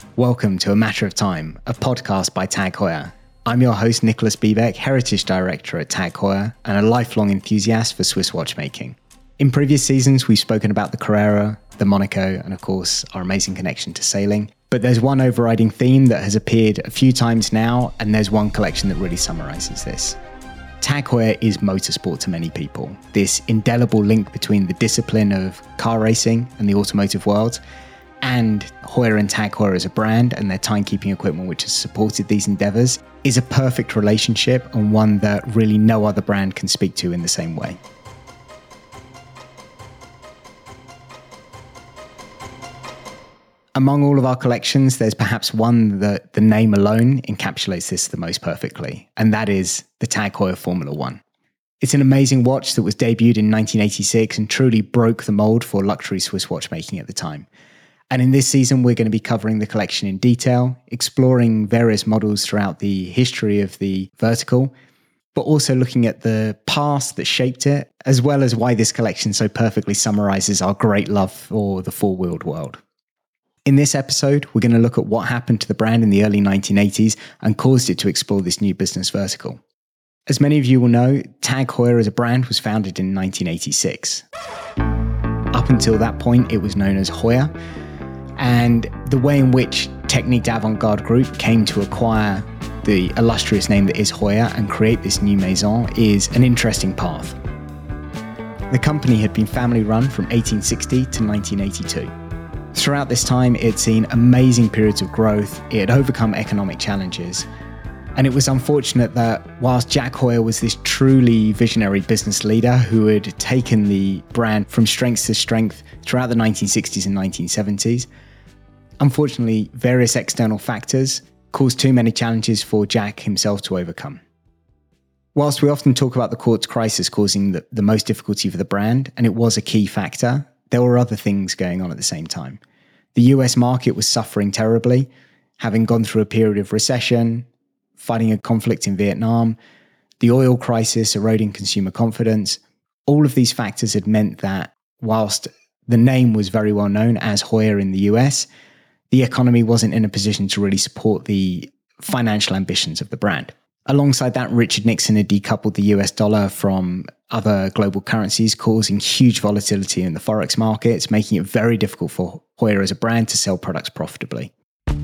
Welcome to A Matter of Time, a podcast by TAG Heuer. I'm your host, Nicholas Biebeck, Heritage Director at TAG Heuer and a lifelong enthusiast for Swiss watchmaking. In previous seasons, we've spoken about the Carrera, the Monaco, and of course, our amazing connection to sailing. But there's one overriding theme that has appeared a few times now, and there's one collection that really summarizes this. TAG Heuer is motorsport to many people, this indelible link between the discipline of car racing and the automotive world, and Heuer and TAG Heuer as a brand and their timekeeping equipment which has supported these endeavors is a perfect relationship and one that really no other brand can speak to in the same way. Among all of our collections, there's perhaps one that the name alone encapsulates this the most perfectly, and that is the TAG Heuer Formula One. It's an amazing watch that was debuted in 1986 and truly broke the mold for luxury Swiss watchmaking at the time. And in this season, we're going to be covering the collection in detail, exploring various models throughout the history of the vertical, but also looking at the past that shaped it, as well as why this collection so perfectly summarizes our great love for the four-wheeled world. In this episode, we're going to look at what happened to the brand in the early 1980s and caused it to explore this new business vertical. As many of you will know, TAG Heuer as a brand was founded in 1986. Up until that point, it was known as Heuer, and the way in which Technique d'Avant-Garde Group came to acquire the illustrious name that is Heuer and create this new maison is an interesting path. The company had been family run from 1860 to 1982. Throughout this time, it had seen amazing periods of growth, it had overcome economic challenges, and it was unfortunate that whilst Jack Heuer was this truly visionary business leader who had taken the brand from strength to strength throughout the 1960s and 1970s, unfortunately, various external factors caused too many challenges for Jack himself to overcome. Whilst we often talk about the quartz crisis causing the most difficulty for the brand, and it was a key factor, there were other things going on at the same time. The US market was suffering terribly, having gone through a period of recession, fighting a conflict in Vietnam, the oil crisis eroding consumer confidence. All of these factors had meant that whilst the name was very well known as Heuer in the US, the economy wasn't in a position to really support the financial ambitions of the brand. Alongside that, Richard Nixon had decoupled the US dollar from other global currencies, causing huge volatility in the forex markets, making it very difficult for Heuer as a brand to sell products profitably.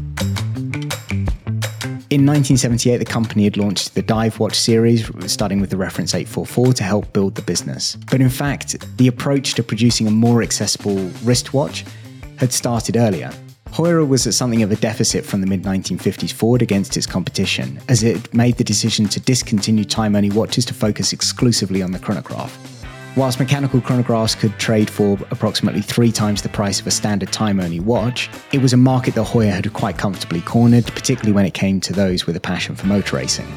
In 1978, the company had launched the Dive Watch series, starting with the reference 844 to help build the business. But in fact, the approach to producing a more accessible wristwatch had started earlier. Heuer was at something of a deficit from the mid-1950s forward against its competition, as it made the decision to discontinue time-only watches to focus exclusively on the chronograph. Whilst mechanical chronographs could trade for approximately 3 times the price of a standard time-only watch, it was a market that Heuer had quite comfortably cornered, particularly when it came to those with a passion for motor racing.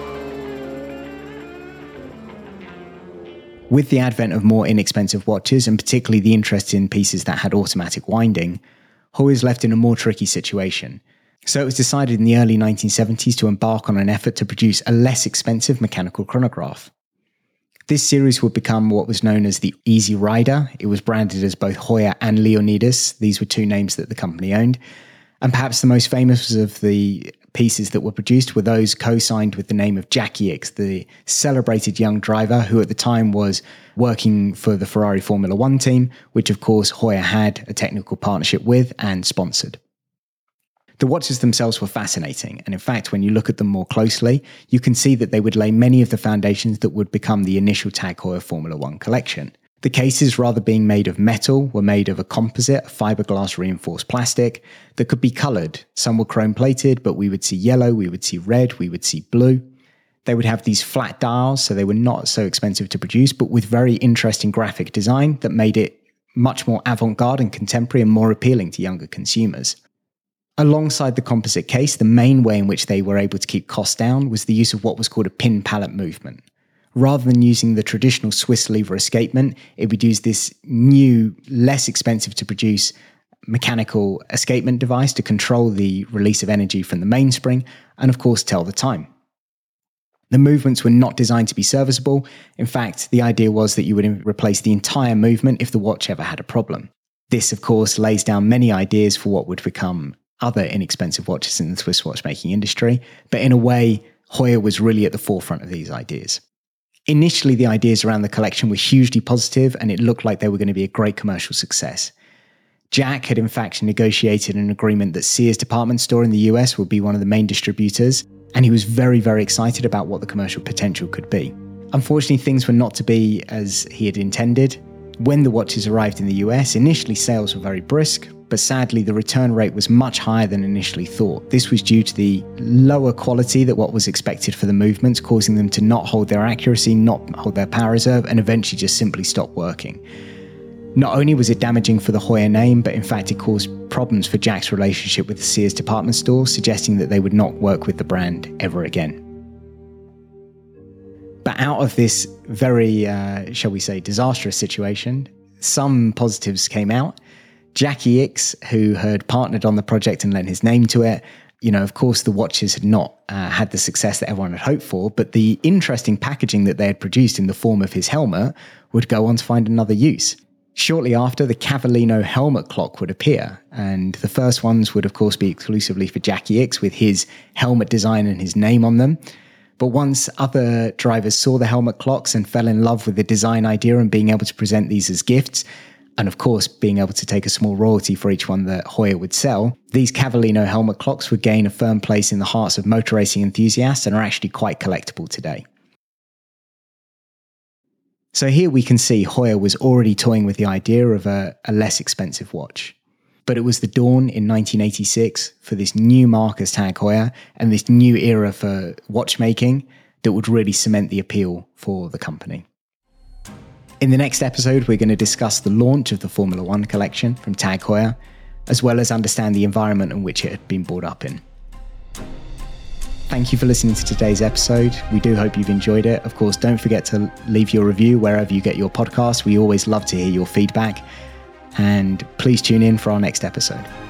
With the advent of more inexpensive watches, and particularly the interest in pieces that had automatic winding, Heuer was left in a more tricky situation. So it was decided in the early 1970s to embark on an effort to produce a less expensive mechanical chronograph. This series would become what was known as the Easy Rider. It was branded as both Heuer and Leonidas. These were 2 names that the company owned. And perhaps the most famous of the pieces that were produced were those co-signed with the name of Jacky Ickx, the celebrated young driver who at the time was working for the Ferrari Formula One team, which of course Heuer had a technical partnership with and sponsored. The watches themselves were fascinating, and in fact, when you look at them more closely, you can see that they would lay many of the foundations that would become the initial TAG Heuer Formula One collection. The cases, rather being made of metal, were made of a composite, fiberglass reinforced plastic that could be coloured. Some were chrome-plated, but we would see yellow, we would see red, we would see blue. They would have these flat dials, so they were not so expensive to produce, but with very interesting graphic design that made it much more avant-garde and contemporary and more appealing to younger consumers. Alongside the composite case, the main way in which they were able to keep costs down was the use of what was called a pin pallet movement. Rather than using the traditional Swiss lever escapement, it would use this new, less expensive to produce mechanical escapement device to control the release of energy from the mainspring and, of course, tell the time. The movements were not designed to be serviceable. In fact, the idea was that you would replace the entire movement if the watch ever had a problem. This, of course, lays down many ideas for what would become other inexpensive watches in the Swiss watchmaking industry, but in a way, Heuer was really at the forefront of these ideas. Initially, the ideas around the collection were hugely positive, and it looked like they were going to be a great commercial success. Jack had in fact negotiated an agreement that Sears department store in the US would be one of the main distributors, and he was very, very excited about what the commercial potential could be. Unfortunately, things were not to be as he had intended. When the watches arrived in the US, initially sales were very brisk, but sadly the return rate was much higher than initially thought. This was due to the lower quality than what was expected for the movements, causing them to not hold their accuracy, not hold their power reserve, and eventually just simply stop working. Not only was it damaging for the Heuer name, but in fact it caused problems for Jack's relationship with the Sears department store, suggesting that they would not work with the brand ever again. But out of this very, shall we say, disastrous situation, some positives came out. Jackie Ickx, who had partnered on the project and lent his name to it, of course the watches had not had the success that everyone had hoped for, but the interesting packaging that they had produced in the form of his helmet would go on to find another use. Shortly after, the Cavallino helmet clock would appear, and the first ones would of course be exclusively for Jackie Ickx with his helmet design and his name on them. But once other drivers saw the helmet clocks and fell in love with the design idea and being able to present these as gifts, and of course being able to take a small royalty for each one that Heuer would sell, these Cavallino helmet clocks would gain a firm place in the hearts of motor racing enthusiasts and are actually quite collectible today. So here we can see Heuer was already toying with the idea of a less expensive watch. But it was the dawn in 1986 for this new mark as TAG Heuer and this new era for watchmaking that would really cement the appeal for the company. In the next episode, we're going to discuss the launch of the Formula One collection from TAG Heuer, as well as understand the environment in which it had been brought up in. Thank you for listening to today's episode. We do hope you've enjoyed it. Of course, don't forget to leave your review wherever you get your podcast. We always love to hear your feedback. And please tune in for our next episode.